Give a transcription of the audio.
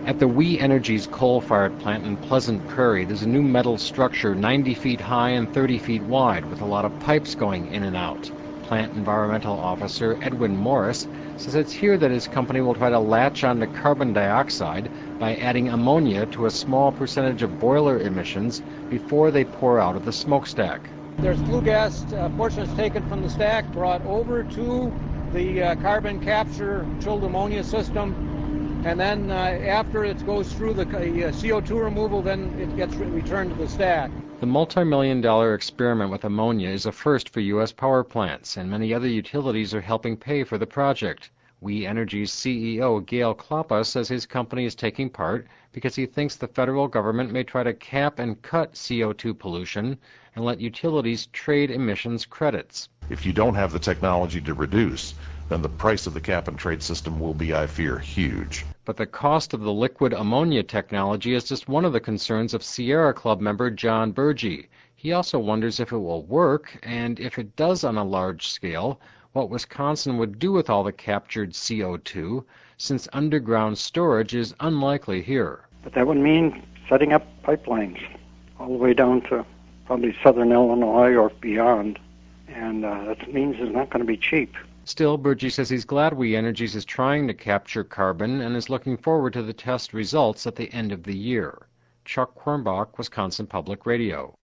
At the We Energies coal-fired plant in Pleasant Prairie, there's a new metal structure 90 feet high and 30 feet wide with a lot of pipes going in and out. Plant Environmental Officer Edwin Morris says it's here that his company will try to latch onto carbon dioxide by adding ammonia to a small percentage of boiler emissions before they pour out of the smokestack. There's flue gas portions taken from the stack, brought over to the carbon capture chilled ammonia system. And then after it goes through the CO2 removal, then it gets returned to the stack. The multi-million-dollar experiment with ammonia is a first for U.S. power plants, and many other utilities are helping pay for the project. We Energies CEO Gale Klappa says his company is taking part because he thinks the federal government may try to cap and cut CO2 pollution and let utilities trade emissions credits. If you don't have the technology to reduce, then the price of the cap-and-trade system will be, I fear, huge. But the cost of the liquid ammonia technology is just one of the concerns of Sierra Club member John Burgee. He also wonders if it will work, and if it does on a large scale, what Wisconsin would do with all the captured CO2, since underground storage is unlikely here. But that would mean setting up pipelines all the way down to probably southern Illinois or beyond, and that means it's not going to be cheap. Still, Burgee says he's glad We Energies is trying to capture carbon and is looking forward to the test results at the end of the year. Chuck Quirmbach, Wisconsin Public Radio.